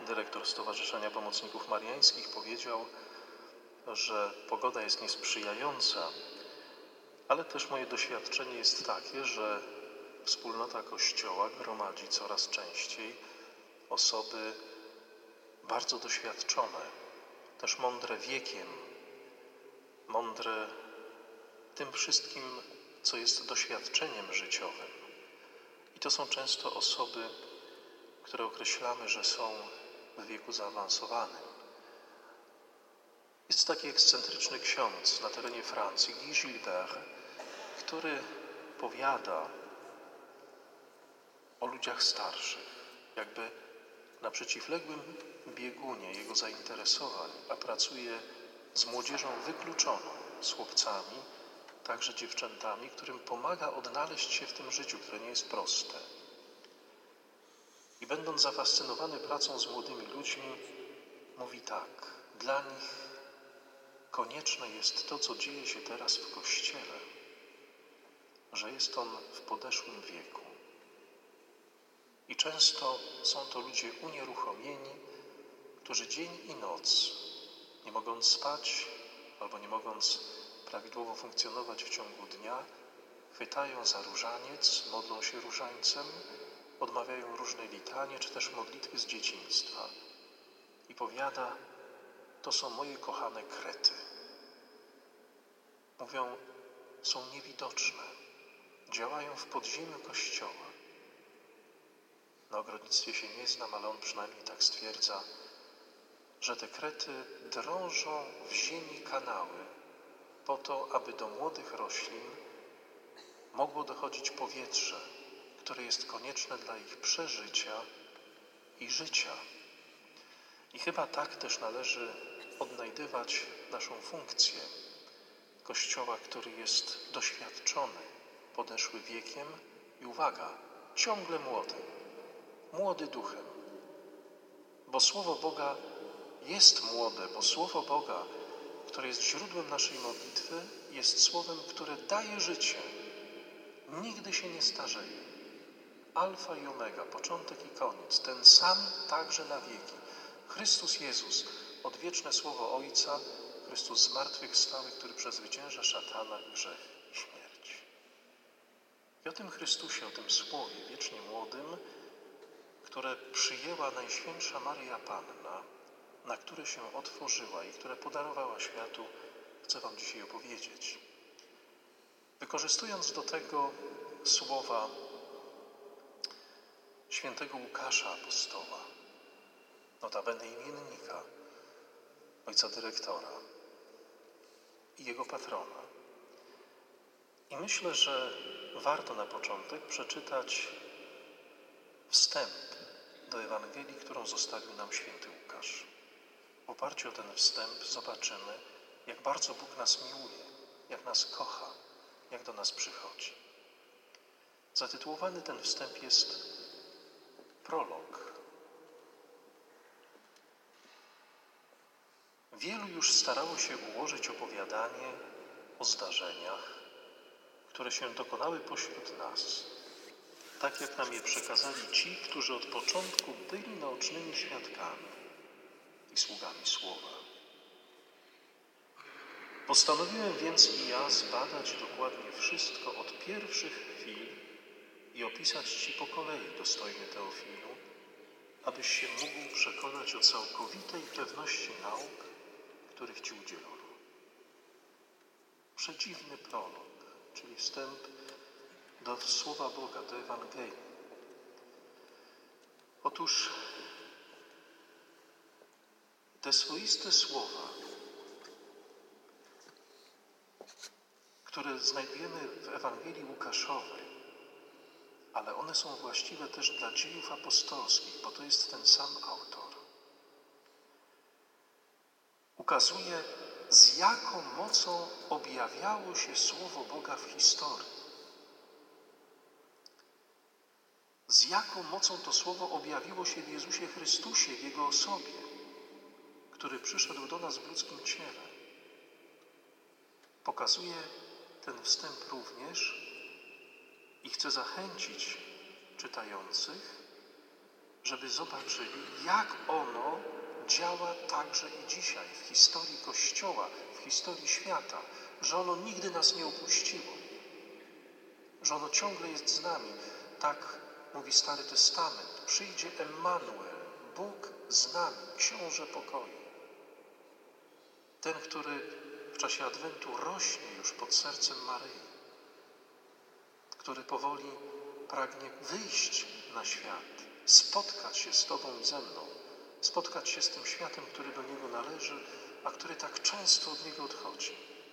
dyrektor Stowarzyszenia Pomocników Mariańskich, powiedział, że pogoda jest niesprzyjająca, ale też moje doświadczenie jest takie, że wspólnota Kościoła gromadzi coraz częściej osoby bardzo doświadczone, też mądre wiekiem, mądre tym wszystkim, co jest doświadczeniem życiowym. I to są często osoby, które określamy, że są w wieku zaawansowanym. Jest taki ekscentryczny ksiądz na terenie Francji, Guy Gilbert, który powiada o ludziach starszych, jakby na przeciwległym biegunie jego zainteresowań, a pracuje z młodzieżą wykluczoną, z chłopcami, także dziewczętami, którym pomaga odnaleźć się w tym życiu, które nie jest proste. I będąc zafascynowany pracą z młodymi ludźmi, mówi tak: dla nich konieczne jest to, co dzieje się teraz w Kościele, że jest on w podeszłym wieku. I często są to ludzie unieruchomieni, którzy dzień i noc, nie mogąc spać albo nie mogąc prawidłowo funkcjonować w ciągu dnia, chwytają za różaniec, modlą się różańcem, odmawiają różne litanie czy też modlitwy z dzieciństwa. I powiada: to są moje kochane krety. Mówią, są niewidoczne, działają w podziemiu Kościoła. Na ogrodnictwie się nie znam, ale on przynajmniej tak stwierdza, że te krety drążą w ziemi kanały po to, aby do młodych roślin mogło dochodzić powietrze, które jest konieczne dla ich przeżycia i życia. I chyba tak też należy odnajdywać naszą funkcję Kościoła, który jest doświadczony, podeszły wiekiem i uwaga, ciągle młody duchem. Bo Słowo Boga jest młode, bo Słowo Boga, które jest źródłem naszej modlitwy, jest Słowem, które daje życie. Nigdy się nie starzeje. Alfa i omega, początek i koniec, ten sam także na wieki. Chrystus Jezus, odwieczne Słowo Ojca, Chrystus zmartwychwstały, który przezwycięża szatana, grzech i śmierć. I o tym Chrystusie, o tym Słowie wiecznie młodym, które przyjęła Najświętsza Maryja Panna, na które się otworzyła i które podarowała światu, chcę wam dzisiaj opowiedzieć. Wykorzystując do tego słowa świętego Łukasza apostoła, notabene imiennika, ojca dyrektora i jego patrona. I myślę, że warto na początek przeczytać wstęp do Ewangelii, którą zostawił nam święty Łukasz. W oparciu o ten wstęp zobaczymy, jak bardzo Bóg nas miłuje, jak nas kocha, jak do nas przychodzi. Zatytułowany ten wstęp jest Prolog. Wielu już starało się ułożyć opowiadanie o zdarzeniach, które się dokonały pośród nas, tak jak nam je przekazali ci, którzy od początku byli naocznymi świadkami i sługami Słowa. Postanowiłem więc i ja zbadać dokładnie wszystko od pierwszych chwil i opisać ci po kolei, dostojny Teofilu, abyś się mógł przekonać o całkowitej pewności nauk, których ci udzielono. Przedziwny prolog, czyli wstęp do Słowa Boga, do Ewangelii. Otóż te swoiste słowa, które znajdujemy w Ewangelii Łukaszowej, ale one są właściwe też dla dziejów apostolskich, bo to jest ten sam autor, ukazuje, z jaką mocą objawiało się Słowo Boga w historii. Z jaką mocą to Słowo objawiło się w Jezusie Chrystusie, w Jego osobie, który przyszedł do nas w ludzkim ciele. Pokazuje ten wstęp również i chce zachęcić czytających, żeby zobaczyli, jak ono działa także i dzisiaj w historii Kościoła, w historii świata, że ono nigdy nas nie opuściło, że ono ciągle jest z nami. Tak mówi Stary Testament. Przyjdzie Emmanuel, Bóg z nami, Książę pokoju. Ten, który w czasie Adwentu rośnie już pod sercem Maryi, który powoli pragnie wyjść na świat, spotkać się z Tobą i ze mną, spotkać się z tym światem, który do Niego należy, a który tak często od Niego odchodzi.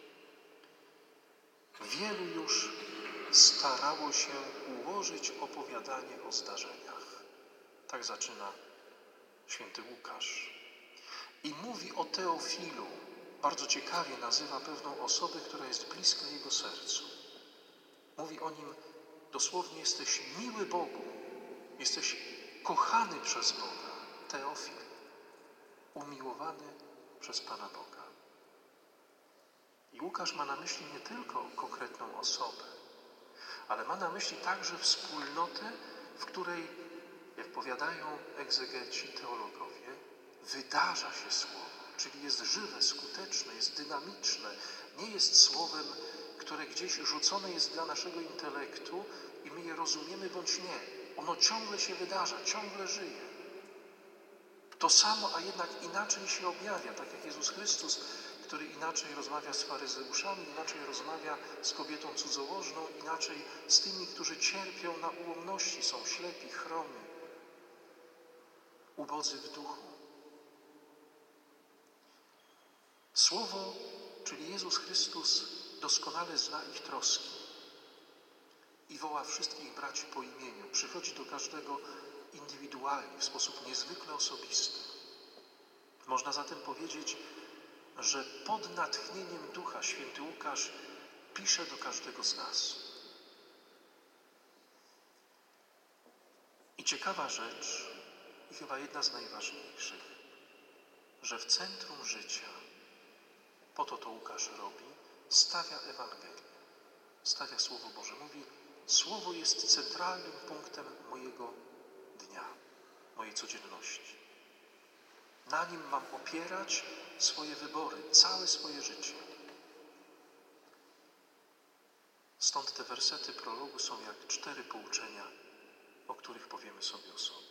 Wielu już starało się ułożyć opowiadanie o zdarzeniach. Tak zaczyna święty Łukasz. I mówi o Teofilu. Bardzo ciekawie nazywa pewną osobę, która jest bliska jego sercu. Mówi o nim dosłownie: jesteś miły Bogu, jesteś kochany przez Boga. Teofil, umiłowany przez Pana Boga. I Łukasz ma na myśli nie tylko konkretną osobę, ale ma na myśli także wspólnotę, w której, jak powiadają egzegeci, teologowie, wydarza się Słowo, czyli jest żywe, skuteczne, jest dynamiczne, nie jest słowem, które gdzieś rzucone jest dla naszego intelektu i my je rozumiemy bądź nie. Ono ciągle się wydarza, ciągle żyje. To samo, a jednak inaczej się objawia, tak jak Jezus Chrystus, który inaczej rozmawia z faryzeuszami, inaczej rozmawia z kobietą cudzołożną, inaczej z tymi, którzy cierpią na ułomności, są ślepi, chromi, ubodzy w duchu. Słowo, czyli Jezus Chrystus, doskonale zna ich troski i woła wszystkich braci po imieniu. Przychodzi do każdego indywidualnie, w sposób niezwykle osobisty. Można zatem powiedzieć, że pod natchnieniem Ducha święty Łukasz pisze do każdego z nas. I ciekawa rzecz, i chyba jedna z najważniejszych, że w centrum życia, po to Łukasz robi, stawia Ewangelię, stawia Słowo Boże. Mówi: Słowo jest centralnym punktem mojego dnia, mojej codzienności. Na nim mam opierać swoje wybory, całe swoje życie. Stąd te wersety prologu są jak 4 pouczenia, o których powiemy sobie osobno.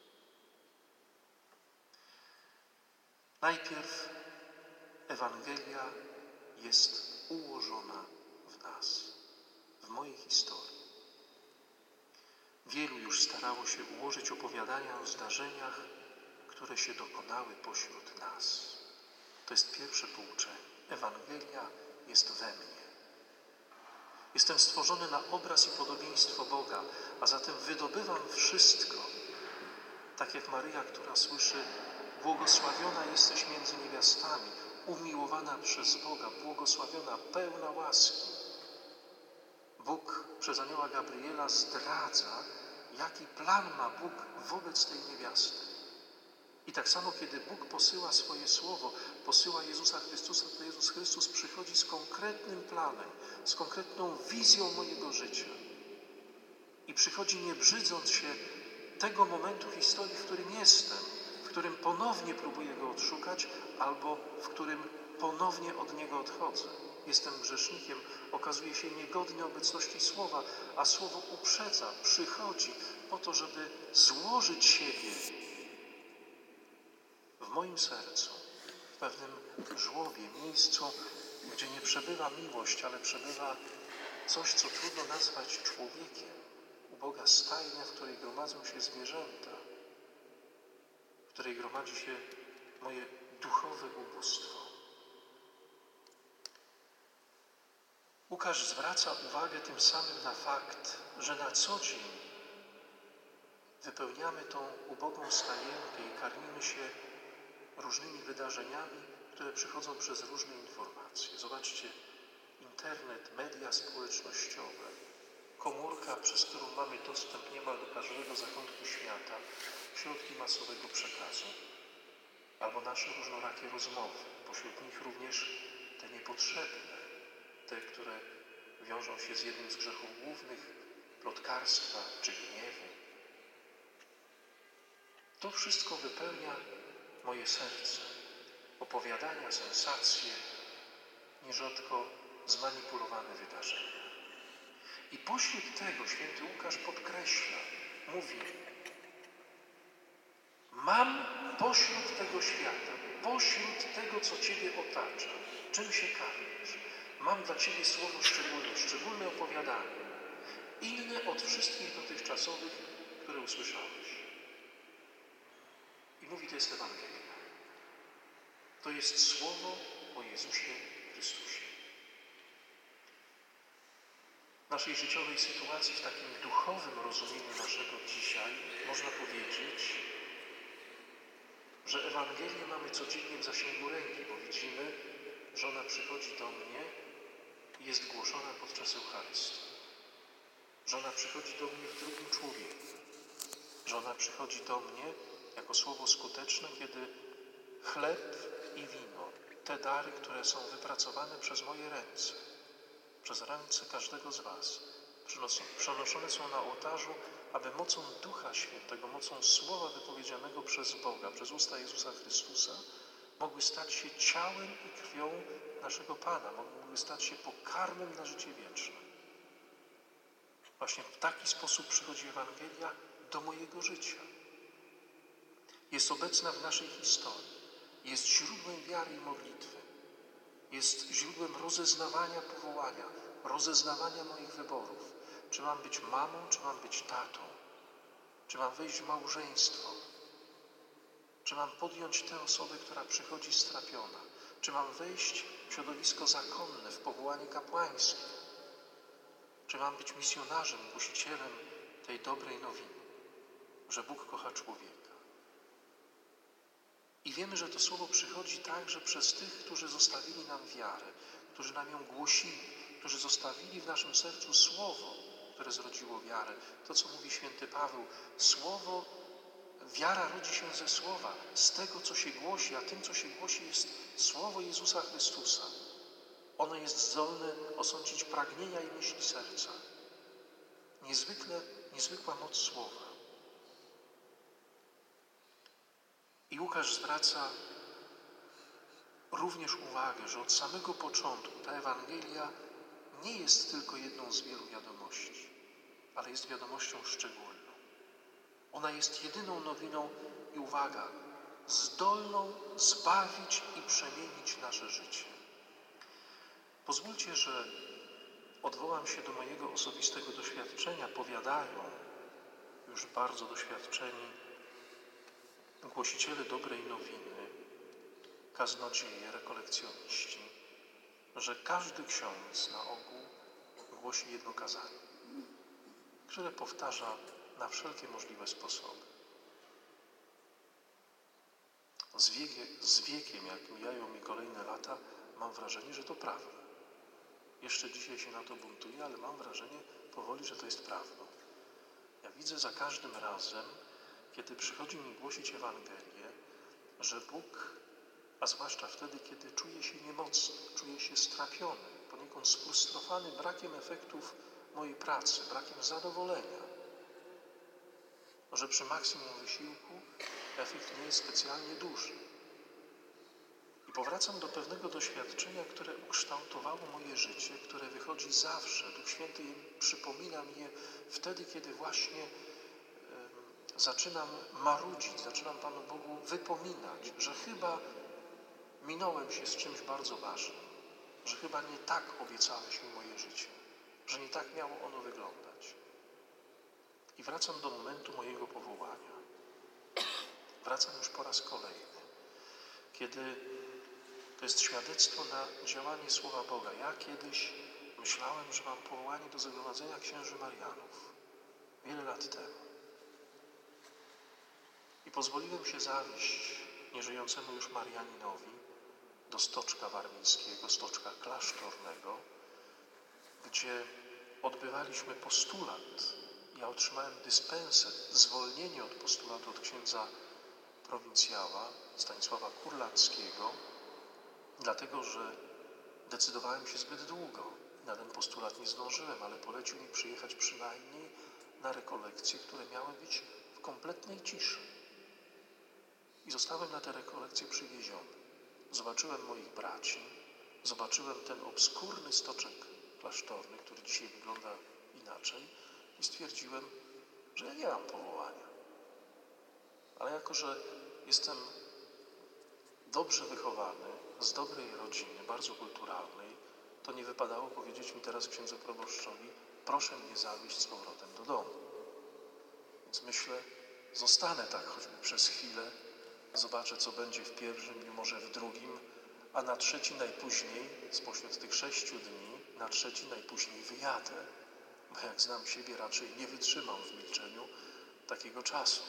Najpierw Ewangelia jest ułożona w nas, w mojej historii. Wielu już starało się ułożyć opowiadania o zdarzeniach, które się dokonały pośród nas. To jest pierwsze pouczenie. Ewangelia jest we mnie. Jestem stworzony na obraz i podobieństwo Boga, a zatem wydobywam wszystko. Tak jak Maryja, która słyszy: błogosławiona jesteś między niewiastami, umiłowana przez Boga, błogosławiona, pełna łaski. Bóg przez anioła Gabriela zdradza, jaki plan ma Bóg wobec tej niewiasty. I tak samo, kiedy Bóg posyła swoje słowo, posyła Jezusa Chrystusa, to Jezus Chrystus przychodzi z konkretnym planem, z konkretną wizją mojego życia. I przychodzi nie brzydząc się tego momentu historii, w którym jestem, w którym ponownie próbuję Go odszukać, albo w którym ponownie od Niego odchodzę. Jestem grzesznikiem, okazuję się niegodny obecności Słowa, a Słowo uprzedza, przychodzi po to, żeby złożyć siebie w moim sercu, w pewnym żłobie, miejscu, gdzie nie przebywa miłość, ale przebywa coś, co trudno nazwać człowiekiem. Uboga stajnia, w której gromadzą się zwierzęta, w której gromadzi się moje duchowe ubóstwo. Łukasz zwraca uwagę tym samym na fakt, że na co dzień wypełniamy tą ubogą stajenkę i karmimy się różnymi wydarzeniami, które przychodzą przez różne informacje. Zobaczcie, internet, media społecznościowe, komórka, przez którą mamy dostęp niemal do każdego zakątku świata, środki masowego przekazu, albo nasze różnorakie rozmowy, pośród nich również te niepotrzebne, te, które wiążą się z jednym z grzechów głównych, plotkarstwa czy gniewu. To wszystko wypełnia moje serce. Opowiadania, sensacje, nierzadko zmanipulowane wydarzenia. I pośród tego święty Łukasz podkreśla, mówi: mam pośród tego świata, pośród tego, co Ciebie otacza, czym się karmisz, mam dla Ciebie słowo szczególne opowiadanie, inne od wszystkich dotychczasowych, które usłyszałeś. I mówi, to jest Ewangelia. To jest słowo o Jezusie Chrystusie. W naszej życiowej sytuacji, w takim duchowym rozumieniu naszego dzisiaj, można powiedzieć, że Ewangelię mamy codziennie w zasięgu ręki, bo widzimy, że ona przychodzi do mnie i jest głoszona podczas Eucharystii. Że ona przychodzi do mnie w drugim człowieku. Że ona przychodzi do mnie jako słowo skuteczne, kiedy chleb i wino, te dary, które są wypracowane przez moje ręce, przez ręce każdego z was, przenoszone są na ołtarzu, aby mocą Ducha Świętego, mocą słowa wypowiedzianego przez Boga, przez usta Jezusa Chrystusa, mogły stać się ciałem i krwią naszego Pana, mogły stać się pokarmem na życie wieczne. Właśnie w taki sposób przychodzi Ewangelia do mojego życia. Jest obecna w naszej historii. Jest źródłem wiary i modlitwy. Jest źródłem rozeznawania powołania, rozeznawania moich wyborów. Czy mam być mamą, czy mam być tatą? Czy mam wejść w małżeństwo? Czy mam podjąć tę osobę, która przychodzi strapiona? Czy mam wejść w środowisko zakonne, w powołanie kapłańskie? Czy mam być misjonarzem, głosicielem tej dobrej nowiny, że Bóg kocha człowieka? I wiemy, że to słowo przychodzi także przez tych, którzy zostawili nam wiarę, którzy nam ją głosili, którzy zostawili w naszym sercu słowo, które zrodziło wiarę. To, co mówi święty Paweł, słowo, wiara rodzi się ze słowa, z tego, co się głosi, a tym, co się głosi, jest słowo Jezusa Chrystusa. Ono jest zdolne osądzić pragnienia i myśli serca. Niezwykła moc słowa. I Łukasz zwraca również uwagę, że od samego początku ta Ewangelia nie jest tylko jedną z wielu wiadomości, ale jest wiadomością szczególną. Ona jest jedyną nowiną i uwaga, zdolną zbawić i przemienić nasze życie. Pozwólcie, że odwołam się do mojego osobistego doświadczenia. Powiadają już bardzo doświadczeni głosiciele dobrej nowiny, kaznodzieje, rekolekcjoniści, że każdy ksiądz na ogół głosi jedno kazanie, które powtarza na wszelkie możliwe sposoby. Z wiekiem, jak mijają mi kolejne lata, mam wrażenie, że to prawda. Jeszcze dzisiaj się na to buntuję, ale mam wrażenie powoli, że to jest prawdą. Ja widzę za każdym razem, kiedy przychodzi mi głosić Ewangelię, że Bóg, a zwłaszcza wtedy, kiedy czuję się niemocny, czuję się strapiony, poniekąd sfrustrowany brakiem efektów mojej pracy, brakiem zadowolenia, że przy maksimum wysiłku efekt nie jest specjalnie duży. I powracam do pewnego doświadczenia, które ukształtowało moje życie, które wychodzi zawsze. Duch Święty przypomina mi je wtedy, kiedy właśnie zaczynam marudzić, zaczynam Panu Bogu wypominać, że chyba minąłem się z czymś bardzo ważnym, że chyba nie tak obiecałeś mi moje życie, że nie tak miało ono wyglądać. I wracam do momentu mojego powołania. Wracam już po raz kolejny, kiedy to jest świadectwo na działanie Słowa Boga. Ja kiedyś myślałem, że mam powołanie do zgromadzenia księży Marianów. Wiele lat temu. I pozwoliłem się zawieść nieżyjącemu już Marianinowi do Stoczka Warmińskiego, Stoczka Klasztornego, gdzie odbywaliśmy postulat. Ja otrzymałem dyspensę, zwolnienie od postulatu od księdza prowincjała Stanisława Kurlackiego, dlatego że decydowałem się zbyt długo. Na ten postulat nie zdążyłem, ale polecił mi przyjechać przynajmniej na rekolekcje, które miały być w kompletnej ciszy. I zostałem na te rekolekcje przywieziony. Zobaczyłem moich braci, zobaczyłem ten obskurny stoczek klasztorny, który dzisiaj wygląda inaczej i stwierdziłem, że ja nie mam powołania. Ale jako, że jestem dobrze wychowany, z dobrej rodziny, bardzo kulturalnej, to nie wypadało powiedzieć mi teraz księdzu proboszczowi, proszę mnie zawieźć z powrotem do domu. Więc myślę, zostanę tak choćby przez chwilę, zobaczę, co będzie w pierwszym dniu, może w drugim, a na trzeci najpóźniej, spośród tych 6 dni, na trzeci najpóźniej wyjadę. Bo jak znam siebie, raczej nie wytrzymam w milczeniu takiego czasu.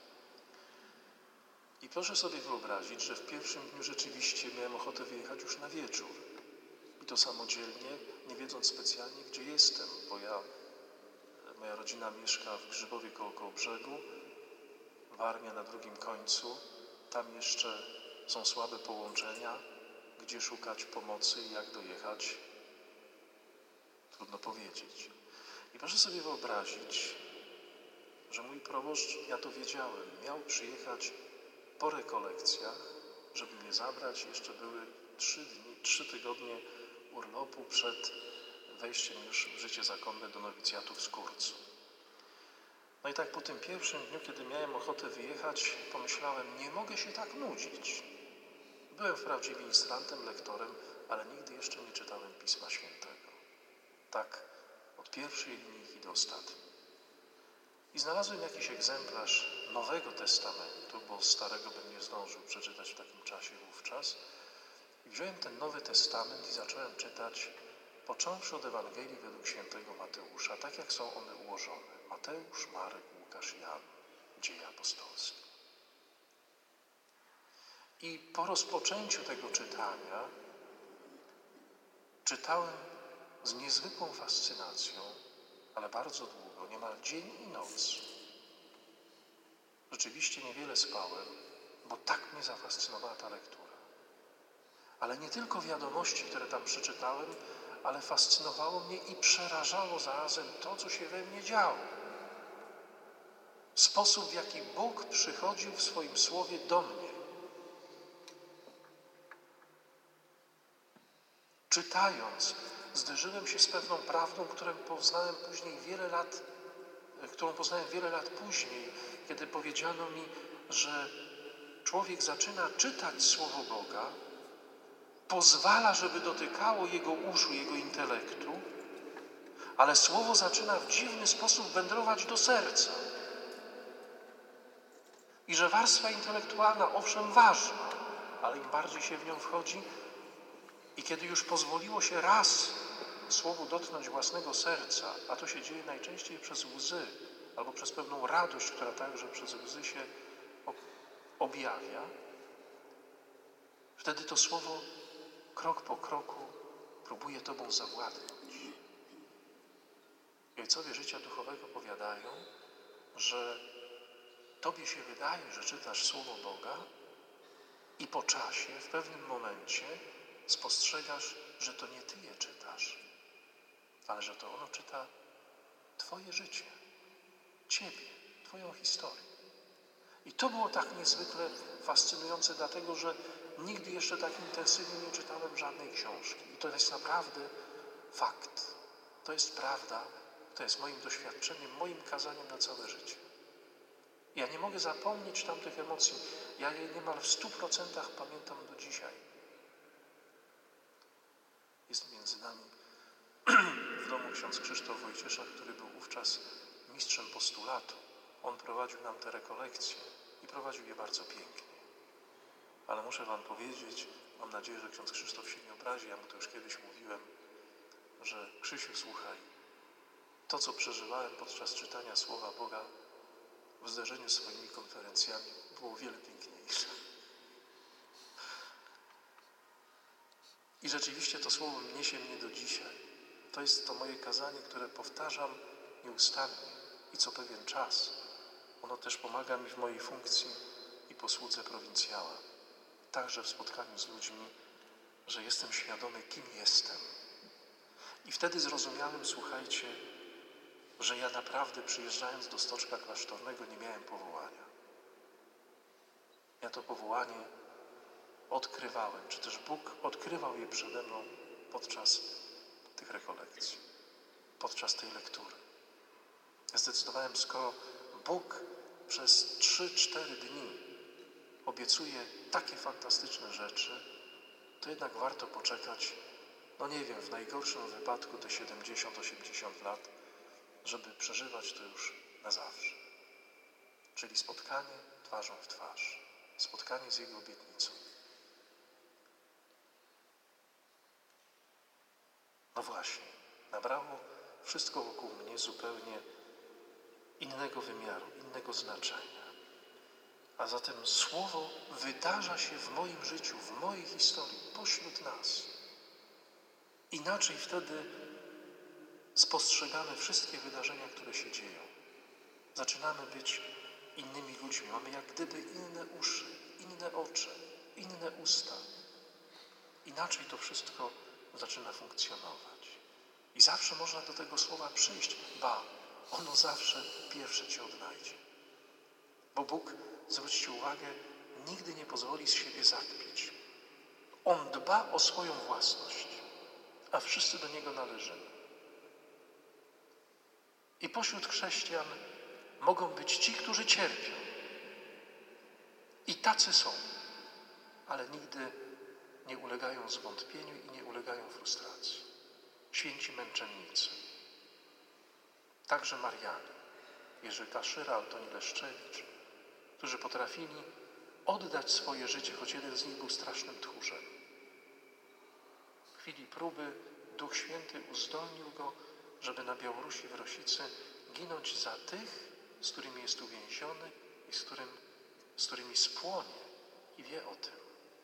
I proszę sobie wyobrazić, że w pierwszym dniu rzeczywiście miałem ochotę wyjechać już na wieczór. I to samodzielnie, nie wiedząc specjalnie, gdzie jestem, bo moja rodzina mieszka w Grzybowie koło Kołobrzegu, Warmia na drugim końcu, tam jeszcze są słabe połączenia, gdzie szukać pomocy i jak dojechać, trudno powiedzieć. I proszę sobie wyobrazić, że mój proboszcz, ja to wiedziałem, miał przyjechać po rekolekcjach, żeby mnie zabrać. Jeszcze były 3 tygodnie urlopu przed wejściem już w życie zakonne do nowicjatu w Skórcu. No i tak po tym pierwszym dniu, kiedy miałem ochotę wyjechać, pomyślałem, nie mogę się tak nudzić. Byłem wprawdzie ministrantem, lektorem, ale nigdy jeszcze nie czytałem Pisma Świętego. Tak od pierwszej linii do ostatniej. I znalazłem jakiś egzemplarz Nowego Testamentu, bo Starego bym nie zdążył przeczytać w takim czasie wówczas. I wziąłem ten Nowy Testament i zacząłem czytać, począwszy od Ewangelii według świętego Mateusza, tak jak są one ułożone. Mateusz, Marek, Łukasz, Jan, Dzieje apostolskie. I po rozpoczęciu tego czytania czytałem z niezwykłą fascynacją, ale bardzo długo, niemal dzień i noc. Rzeczywiście niewiele spałem, bo tak mnie zafascynowała ta lektura. Ale nie tylko wiadomości, które tam przeczytałem, ale fascynowało mnie i przerażało zarazem to, co się we mnie działo. Sposób, w jaki Bóg przychodził w swoim słowie do mnie. Czytając, zderzyłem się z pewną prawdą, którą poznałem wiele lat później, kiedy powiedziano mi, że człowiek zaczyna czytać Słowo Boga, pozwala, żeby dotykało jego uszu, jego intelektu, ale Słowo zaczyna w dziwny sposób wędrować do serca. I że warstwa intelektualna, owszem, ważna, ale im bardziej się w nią wchodzi i kiedy już pozwoliło się raz Słowu dotknąć własnego serca, a to się dzieje najczęściej przez łzy albo przez pewną radość, która także przez łzy się objawia, wtedy to Słowo krok po kroku próbuje Tobą zawładnąć. I ojcowie życia duchowego powiadają, że Tobie się wydaje, że czytasz Słowo Boga i po czasie, w pewnym momencie spostrzegasz, że to nie Ty je czytasz, ale że to ono czyta Twoje życie, Ciebie, Twoją historię. I to było tak niezwykle fascynujące, dlatego że nigdy jeszcze tak intensywnie nie czytałem żadnej książki. I to jest naprawdę fakt. To jest prawda, to jest moim doświadczeniem, moim kazaniem na całe życie. Ja nie mogę zapomnieć tamtych emocji. Ja je niemal w 100% pamiętam do dzisiaj. Jest między nami w domu ksiądz Krzysztof Wojciesza, który był wówczas mistrzem postulatu. On prowadził nam te rekolekcje i prowadził je bardzo pięknie. Ale muszę Wam powiedzieć, mam nadzieję, że ksiądz Krzysztof się nie obrazi, ja mu to już kiedyś mówiłem, że Krzysiu, słuchaj, to, co przeżywałem podczas czytania Słowa Boga w zderzeniu z swoimi konferencjami, było wiele piękniejsze. I rzeczywiście to Słowo niesie mnie do dzisiaj. To jest to moje kazanie, które powtarzam nieustannie i co pewien czas. Ono też pomaga mi w mojej funkcji i posłudze prowincjała. Także w spotkaniu z ludźmi, że jestem świadomy, kim jestem. I wtedy zrozumiałem, słuchajcie, że ja naprawdę przyjeżdżając do stoczka klasztornego nie miałem powołania. Ja to powołanie odkrywałem, czy też Bóg odkrywał je przede mną podczas tych rekolekcji, podczas tej lektury. Zdecydowałem, skoro Bóg przez 3-4 dni obiecuje takie fantastyczne rzeczy, to jednak warto poczekać, no nie wiem, w najgorszym wypadku te 70-80 lat, żeby przeżywać to już na zawsze. Czyli spotkanie twarzą w twarz, spotkanie z Jego obietnicą. No właśnie, nabrało wszystko wokół mnie zupełnie innego wymiaru, innego znaczenia. A zatem Słowo wydarza się w moim życiu, w mojej historii, pośród nas. Inaczej wtedy spostrzegamy wszystkie wydarzenia, które się dzieją. Zaczynamy być innymi ludźmi. Mamy jak gdyby inne uszy, inne oczy, inne usta. Inaczej to wszystko zaczyna funkcjonować. I zawsze można do tego słowa przyjść. Ba, ono zawsze pierwsze cię odnajdzie. Bo Bóg, zwróćcie uwagę, nigdy nie pozwoli z siebie zakpić. On dba o swoją własność, a wszyscy do Niego należymy. I pośród chrześcijan mogą być ci, którzy cierpią. I tacy są, ale nigdy nie ulegają zwątpieniu i nie ulegają frustracji. Święci męczennicy, także Marianie, Jerzy Kaszyra, Antoni Leszczewicz, którzy potrafili oddać swoje życie, choć jeden z nich był strasznym tchórzem. W chwili próby Duch Święty uzdolnił go, żeby na Białorusi w Rosicy ginąć za tych, z którymi jest uwięziony i z którymi spłonie i wie o tym.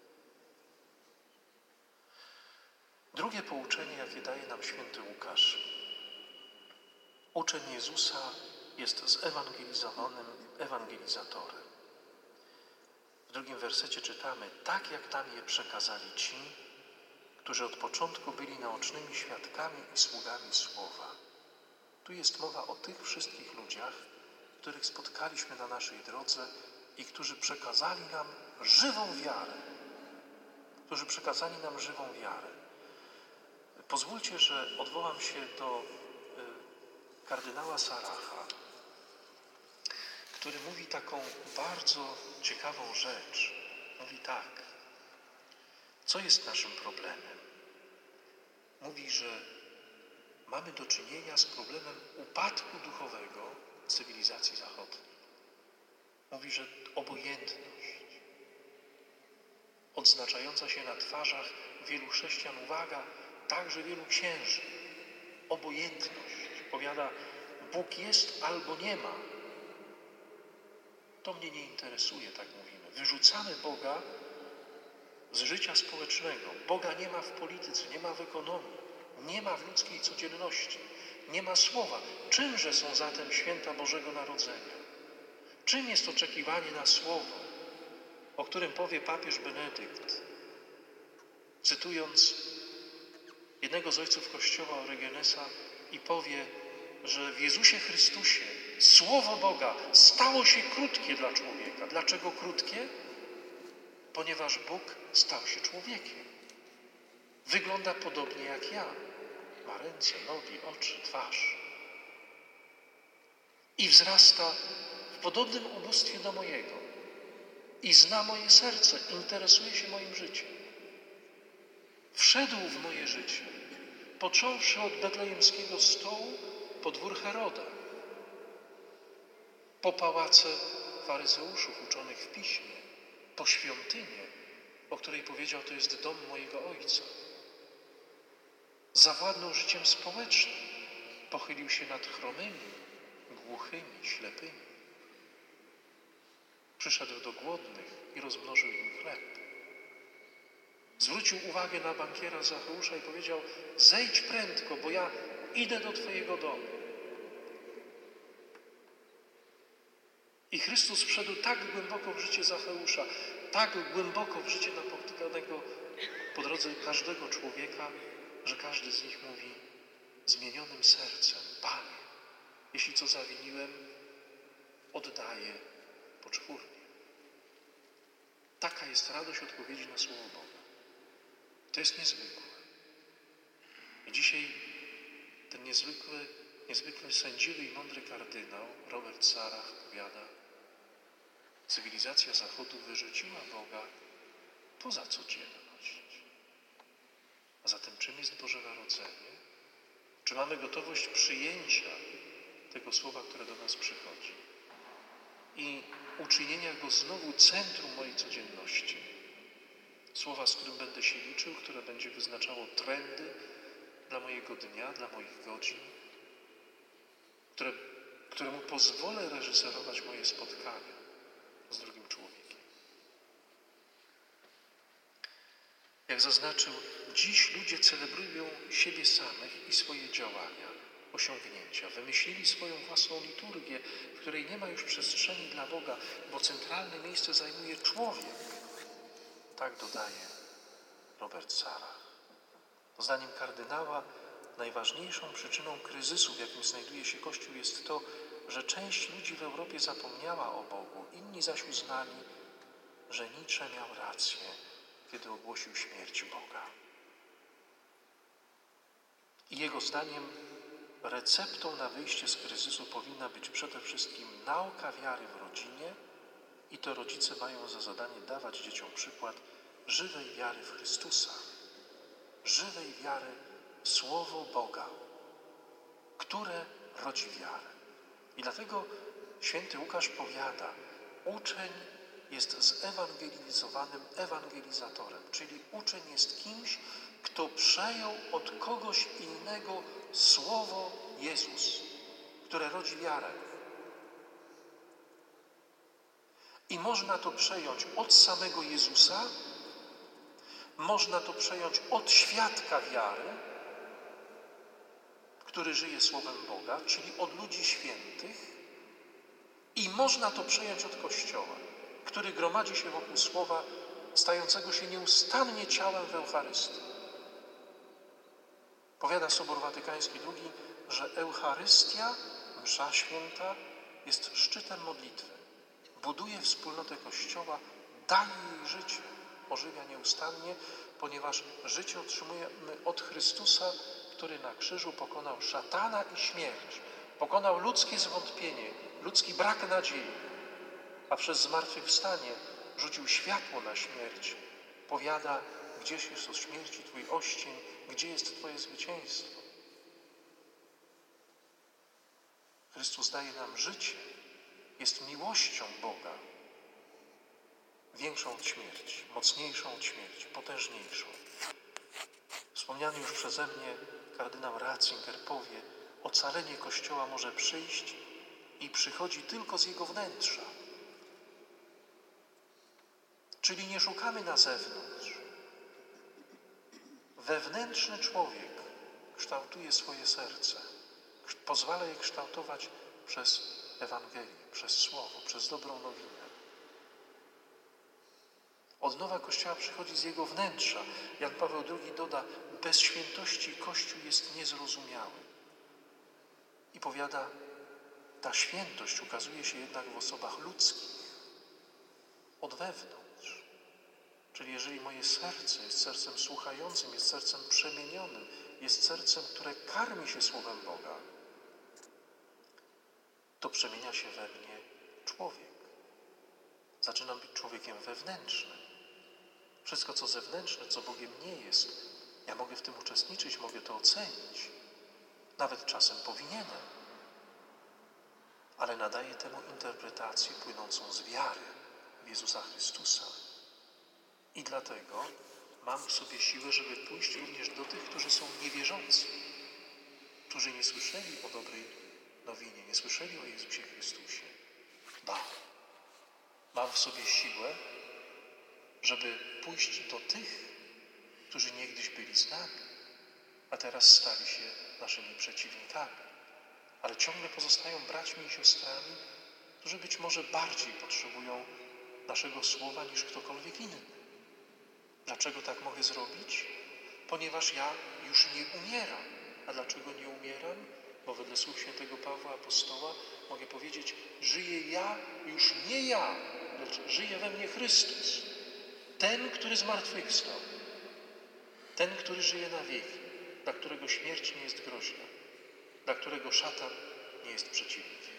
Drugie pouczenie, jakie daje nam święty Łukasz. Uczeń Jezusa jest zewangelizowanym ewangelizatorem. W drugim wersecie czytamy, tak jak nam je przekazali ci, którzy od początku byli naocznymi świadkami i sługami Słowa. Tu jest mowa o tych wszystkich ludziach, których spotkaliśmy na naszej drodze i którzy przekazali nam żywą wiarę. Pozwólcie, że odwołam się do kardynała Saracha, który mówi taką bardzo ciekawą rzecz. Mówi tak, co jest naszym problemem? Mówi, że mamy do czynienia z problemem upadku duchowego cywilizacji zachodniej. Mówi, że obojętność odznaczająca się na twarzach wielu chrześcijan, uwaga, także wielu księży. Obojętność. Powiada, Bóg jest albo nie ma. To mnie nie interesuje, tak mówimy. Wyrzucamy Boga z życia społecznego. Boga nie ma w polityce, nie ma w ekonomii, nie ma w ludzkiej codzienności, nie ma słowa. Czymże są zatem święta Bożego Narodzenia? Czym jest oczekiwanie na słowo, o którym powie papież Benedykt, cytując jednego z ojców Kościoła, Orygenesa, i powie, że w Jezusie Chrystusie Słowo Boga stało się krótkie dla człowieka. Dlaczego krótkie? Ponieważ Bóg stał się człowiekiem. Wygląda podobnie jak ja. Ma ręce, nogi, oczy, twarz. I wzrasta w podobnym ubóstwie do mojego. I zna moje serce, interesuje się moim życiem. Wszedł w moje życie, począwszy od betlejemskiego stołu po dwór Heroda, po pałace faryzeuszów uczonych w piśmie, po świątynię, o której powiedział, to jest dom mojego Ojca. Zawładnął życiem społecznym, pochylił się nad chromymi, głuchymi, ślepymi. Przyszedł do głodnych i rozmnożył im chleb. Zwrócił uwagę na bankiera Zacheusza i powiedział, zejdź prędko, bo ja idę do Twojego domu. I Chrystus wszedł tak głęboko w życie Zacheusza, tak głęboko w życie napotykanego po drodze każdego człowieka, że każdy z nich mówi zmienionym sercem, Panie, jeśli co zawiniłem, oddaję poczwórnie. Taka jest radość odpowiedzi na Słowo Boga. To jest niezwykłe. I dzisiaj ten niezwykle sędziwy i mądry kardynał Robert Sarach powiada: cywilizacja Zachodu wyrzuciła Boga poza codzienność. A zatem czym jest Boże Narodzenie? Czy mamy gotowość przyjęcia tego słowa, które do nas przychodzi i uczynienia go znowu centrum mojej codzienności? Słowa, z którym będę się liczył, które będzie wyznaczało trendy dla mojego dnia, dla moich godzin, któremu pozwolę reżyserować moje spotkania z drugim człowiekiem. Jak zaznaczył, dziś ludzie celebrują siebie samych i swoje działania, osiągnięcia. Wymyślili swoją własną liturgię, w której nie ma już przestrzeni dla Boga, bo centralne miejsce zajmuje człowiek. Tak dodaje Robert Sarach. Zdaniem kardynała najważniejszą przyczyną kryzysu, w jakim znajduje się Kościół, jest to, że część ludzi w Europie zapomniała o Bogu, inni zaś uznali, że Nietzsche miał rację, kiedy ogłosił śmierć Boga. I jego zdaniem receptą na wyjście z kryzysu powinna być przede wszystkim nauka wiary w rodzinie i to rodzice mają za zadanie dawać dzieciom przykład żywej wiary w Chrystusa, żywej wiary w Słowo Boga, które rodzi wiarę. I dlatego święty Łukasz powiada, uczeń jest zewangelizowanym ewangelizatorem, czyli uczeń jest kimś, kto przejął od kogoś innego Słowo Jezus, które rodzi wiarę. I można to przejąć od samego Jezusa, można to przejąć od świadka wiary, który żyje Słowem Boga, czyli od ludzi świętych, i można to przejąć od Kościoła, który gromadzi się wokół Słowa, stającego się nieustannie ciałem w Eucharystii. Powiada Sobór Watykański II, że Eucharystia, msza święta, jest szczytem modlitwy. Buduje wspólnotę Kościoła, daje jej życie, ożywia nieustannie, ponieważ życie otrzymujemy od Chrystusa, który na krzyżu pokonał szatana i śmierć, pokonał ludzkie zwątpienie, ludzki brak nadziei, a przez zmartwychwstanie rzucił światło na śmierć. Powiada, gdzieś jest od śmierci Twój oścień, gdzie jest Twoje zwycięstwo. Chrystus daje nam życie, jest miłością Boga, większą od śmierci, mocniejszą od śmierci, potężniejszą. Wspomniany już przeze mnie kardynał Ratzinger powie, ocalenie Kościoła może przyjść i przychodzi tylko z jego wnętrza. Czyli nie szukamy na zewnątrz. Wewnętrzny człowiek kształtuje swoje serce, pozwala je kształtować przez Ewangelię, przez Słowo, przez dobrą nowinę. Odnowa Kościoła przychodzi z jego wnętrza. Jan Paweł II doda, bez świętości Kościół jest niezrozumiały. I powiada, ta świętość ukazuje się jednak w osobach ludzkich, od wewnątrz. Czyli jeżeli moje serce jest sercem słuchającym, jest sercem przemienionym, jest sercem, które karmi się Słowem Boga, to przemienia się we mnie człowiek. Zaczynam być człowiekiem wewnętrznym. Wszystko, co zewnętrzne, co Bogiem nie jest, ja mogę w tym uczestniczyć, mogę to ocenić. Nawet czasem powinienem. Ale nadaję temu interpretację płynącą z wiary w Jezusa Chrystusa. I dlatego mam w sobie siłę, żeby pójść również do tych, którzy są niewierzący, którzy nie słyszeli o dobrej nowinie, nie słyszeli o Jezusie Chrystusie. Mam w sobie siłę, żeby pójść do tych, którzy niegdyś byli z nami, a teraz stali się naszymi przeciwnikami, ale ciągle pozostają braćmi i siostrami, którzy być może bardziej potrzebują naszego słowa niż ktokolwiek inny. Dlaczego tak mogę zrobić? Ponieważ ja już nie umieram. A dlaczego nie umieram? Bo wedle słów świętego Pawła Apostoła mogę powiedzieć, żyję ja, już nie ja, lecz żyje we mnie Chrystus. ten, który zmartwychwstał, ten, który żyje na wieki, dla którego śmierć nie jest groźna, dla którego szatan nie jest przeciwnikiem.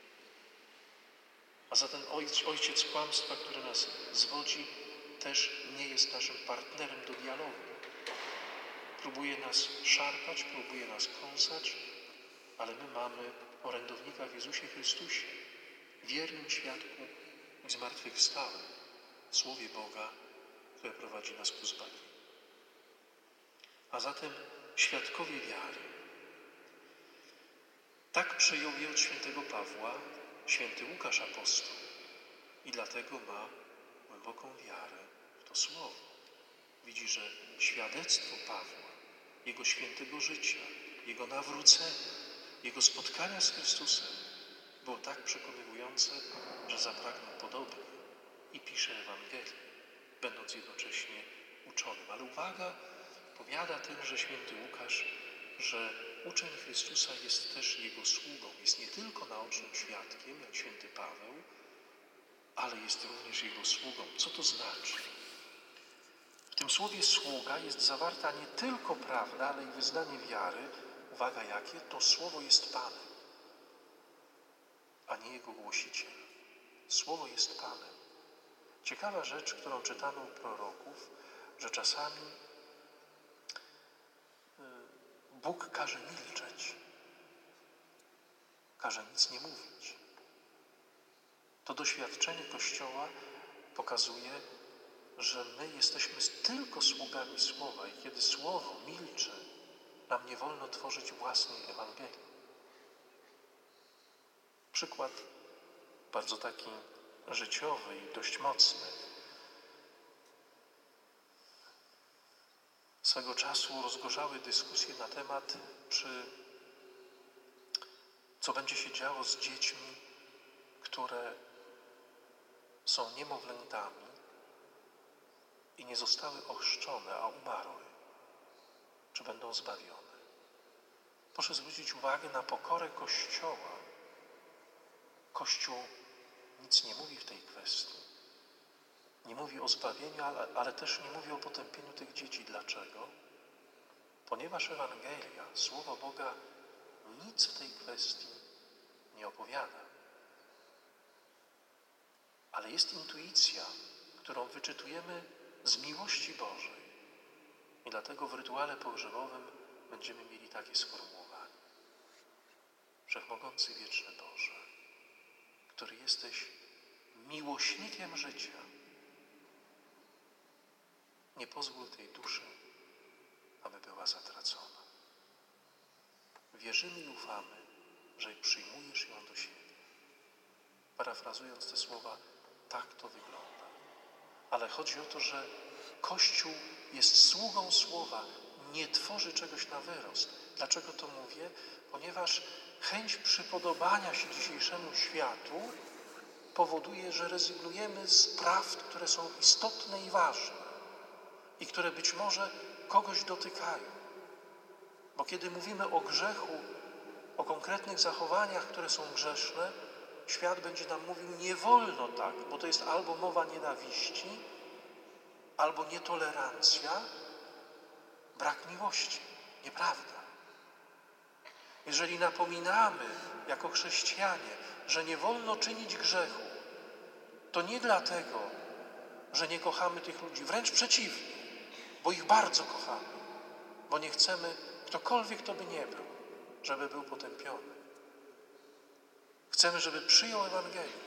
A zatem ojciec kłamstwa, który nas zwodzi, też nie jest naszym partnerem do dialogu. Próbuje nas szarpać, próbuje nas kąsać, ale my mamy orędownika w Jezusie Chrystusie, wiernym świadku i zmartwychwstałym, Słowie Boga, które prowadzi nas ku zbawieniu. A zatem świadkowie wiary. Tak przyjął je od świętego Pawła święty Łukasz apostoł i dlatego ma głęboką wiarę w to słowo. Widzi, że świadectwo Pawła, jego świętego życia, jego nawrócenia, jego spotkania z Chrystusem było tak przekonywujące, że zapragnął podobnie i pisze Ewangelię, będąc jednocześnie uczonym. Ale uwaga, powiada tenże święty Łukasz, że uczeń Chrystusa jest też jego sługą. Jest nie tylko naocznym świadkiem, jak święty Paweł, ale jest również jego sługą. Co to znaczy? W tym słowie sługa jest zawarta nie tylko prawda, ale i wyznanie wiary. Uwaga, jakie? To słowo jest Panem, a nie jego głosiciel. Słowo jest Panem. Ciekawa rzecz, którą czytamy u proroków, że czasami Bóg każe milczeć, każe nic nie mówić. To doświadczenie Kościoła pokazuje, że my jesteśmy tylko sługami Słowa i kiedy Słowo milczy, nam nie wolno tworzyć własnej Ewangelii. Przykład bardzo taki życiowy i dość mocny. Swego czasu rozgorzały dyskusje na temat, co będzie się działo z dziećmi, które są niemowlętami i nie zostały ochrzczone, a umarły. Czy będą zbawione? Proszę zwrócić uwagę na pokorę Kościoła. Kościół nic nie mówi w tej kwestii. Nie mówi o zbawieniu, ale też nie mówi o potępieniu tych dzieci. Dlaczego? Ponieważ Ewangelia, Słowo Boga, nic w tej kwestii nie opowiada. Ale jest intuicja, którą wyczytujemy z miłości Bożej. I dlatego w rytuale pogrzebowym będziemy mieli takie sformułowanie. Wszechmogący wieczny Boże, który jesteś miłośnikiem życia, nie pozwól tej duszy, aby była zatracona. Wierzymy i ufamy, że przyjmujesz ją do siebie. Parafrazując te słowa, tak to wygląda. Ale chodzi o to, że Kościół jest sługą Słowa, nie tworzy czegoś na wyrost. Dlaczego to mówię? Ponieważ chęć przypodobania się dzisiejszemu światu powoduje, że rezygnujemy z prawd, które są istotne i ważne i które być może kogoś dotykają. Bo kiedy mówimy o grzechu, o konkretnych zachowaniach, które są grzeszne, świat będzie nam mówił, nie wolno tak, bo to jest albo mowa nienawiści, albo nietolerancja, brak miłości. Nieprawda. Jeżeli napominamy jako chrześcijanie, że nie wolno czynić grzechu, to nie dlatego, że nie kochamy tych ludzi, wręcz przeciwnie, bo ich bardzo kochamy, bo nie chcemy, ktokolwiek to by nie był, żeby był potępiony. Chcemy, żeby przyjął Ewangelię.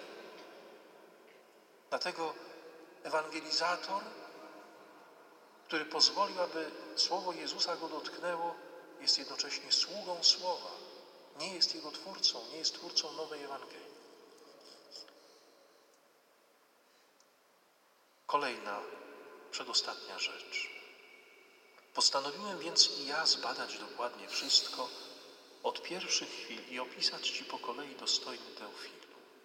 Dlatego ewangelizator, który pozwolił, aby Słowo Jezusa go dotknęło, jest jednocześnie sługą Słowa. Nie jest jego twórcą, nie jest twórcą nowej Ewangelii. Kolejna, przedostatnia rzecz. Postanowiłem więc i ja zbadać dokładnie wszystko od pierwszych chwil i opisać Ci po kolei dostojny Teofilu.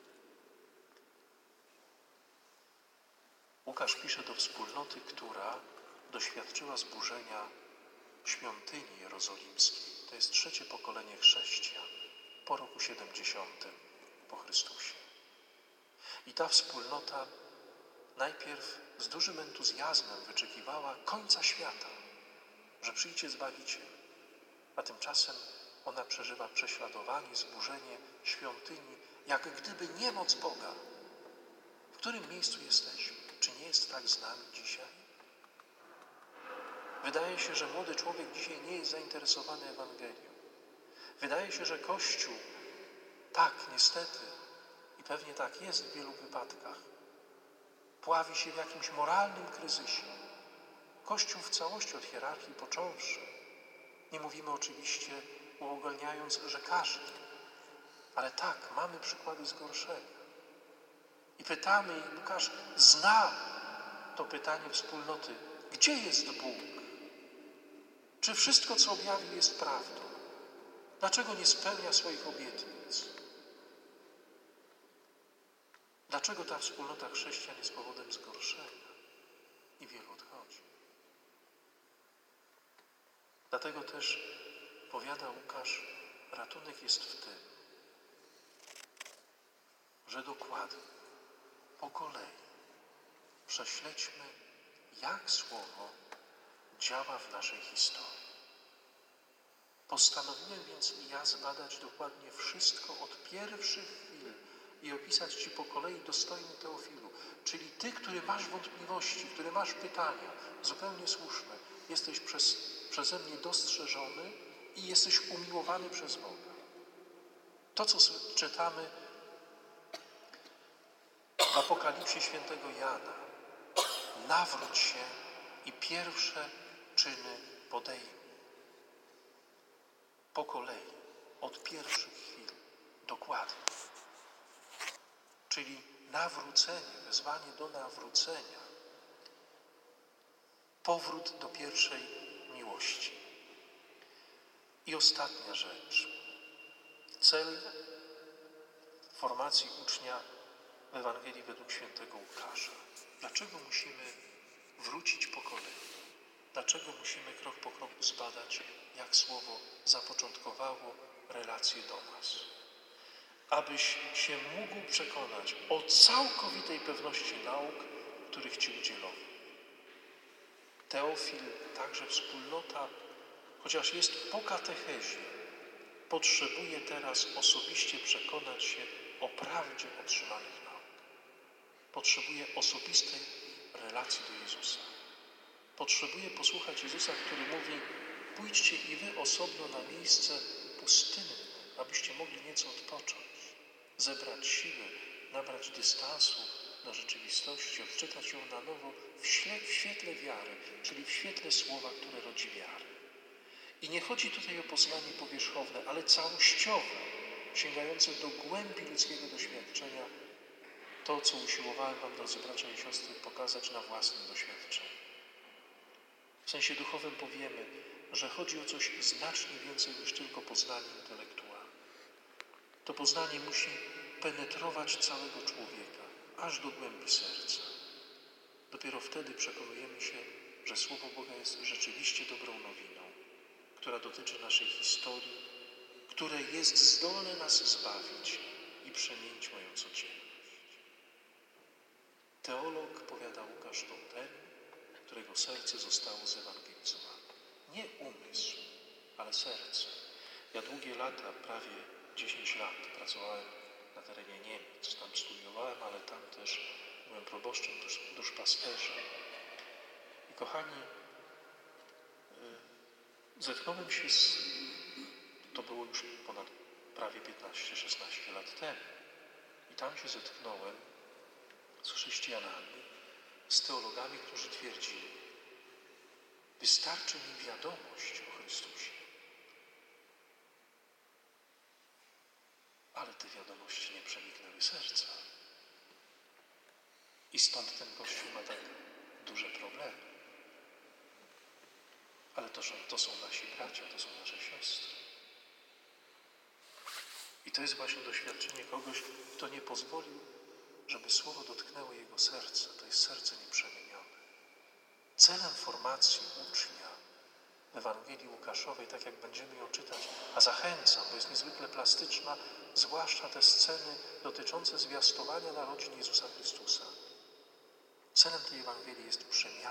Łukasz pisze do wspólnoty, która doświadczyła zburzenia świątyni jerozolimskiej. To jest 3. pokolenie chrześcijan po roku 70 po Chrystusie. I ta wspólnota najpierw z dużym entuzjazmem wyczekiwała końca świata, że przyjdzie Zbawiciel, a tymczasem ona przeżywa prześladowanie, zburzenie świątyni, jak gdyby niemoc Boga. W którym miejscu jesteśmy? Czy nie jest tak z nami dzisiaj? Wydaje się, że młody człowiek dzisiaj nie jest zainteresowany Ewangelią. Wydaje się, że Kościół, tak niestety, i pewnie tak jest w wielu wypadkach, pławi się w jakimś moralnym kryzysie. Kościół w całości od hierarchii począwszy. Nie mówimy oczywiście, uogólniając, że każdy, ale tak, mamy przykłady zgorszenia. I pytamy, i Łukasz zna to pytanie wspólnoty, gdzie jest Bóg? Czy wszystko, co objawił, jest prawdą? Dlaczego nie spełnia swoich obietnic? Dlaczego ta wspólnota chrześcijan jest powodem zgorszenia? I wielu odchodzi. Dlatego też, powiada Łukasz, ratunek jest w tym, że dokładnie, po kolei prześledźmy, jak Słowo działa w naszej historii. Postanowiłem więc ja zbadać dokładnie wszystko od pierwszych chwil i opisać Ci po kolei, dostojny Teofilu, czyli Ty, który masz wątpliwości, który masz pytania, zupełnie słuszne, jesteś przeze mnie dostrzeżony i jesteś umiłowany przez Boga. To, co czytamy w Apokalipsie świętego Jana, nawróć się i pierwsze czyny podejmij. Po kolei, od pierwszych chwil, dokładnie. Czyli nawrócenie, wezwanie do nawrócenia, powrót do pierwszej miłości. I ostatnia rzecz. Cel formacji ucznia w Ewangelii według świętego Łukasza. Dlaczego musimy wrócić po kolei? Dlaczego musimy krok po kroku zbadać, jak Słowo zapoczątkowało relacje do nas? Abyś się mógł przekonać o całkowitej pewności nauk, których Ci udzielono. Teofil, także wspólnota, chociaż jest po katechezie, potrzebuje teraz osobiście przekonać się o prawdzie otrzymanych nauk. Potrzebuje osobistej relacji do Jezusa. Potrzebuje posłuchać Jezusa, który mówi: pójdźcie i wy osobno na miejsce pustynne, abyście mogli nieco odpocząć, zebrać siły, nabrać dystansu do rzeczywistości, odczytać ją na nowo w świetle wiary, czyli w świetle słowa, które rodzi wiarę. I nie chodzi tutaj o poznanie powierzchowne, ale całościowe, sięgające do głębi ludzkiego doświadczenia, to, co usiłowałem Wam, drodzy bracia i siostry, pokazać na własnym doświadczeniu. W sensie duchowym powiemy, że chodzi o coś znacznie więcej niż tylko poznanie intelektualne. To poznanie musi penetrować całego człowieka, aż do głębi serca. Dopiero wtedy przekonujemy się, że Słowo Boga jest rzeczywiście dobrą nowiną, która dotyczy naszej historii, które jest zdolne nas zbawić i przemienić moją codzienność. Teolog, powiada Łukasz, to ten, którego serce zostało zewangelizowane. Nie umysł, ale serce. Ja długie lata, prawie 10 lat pracowałem na terenie Niemiec. Tam studiowałem, ale tam też byłem proboszczem, duszpasterzem. I kochani, zetknąłem się to było już ponad prawie 15-16 lat temu. I tam się zetknąłem z chrześcijanami, z teologami, którzy twierdzili: wystarczy mi wiadomość o Chrystusie. Ale te wiadomości nie przeniknęły serca. I stąd ten Kościół ma tak duże problemy. Ale to są nasi bracia, to są nasze siostry. I to jest właśnie doświadczenie kogoś, kto nie pozwolił, żeby Słowo dotknęło jego serca. To jest serce nieprzemienione. Celem formacji ucznia w Ewangelii Łukaszowej, tak jak będziemy ją czytać, a zachęcam, bo jest niezwykle plastyczna, zwłaszcza te sceny dotyczące zwiastowania narodzin Jezusa Chrystusa. Celem tej Ewangelii jest przemiana.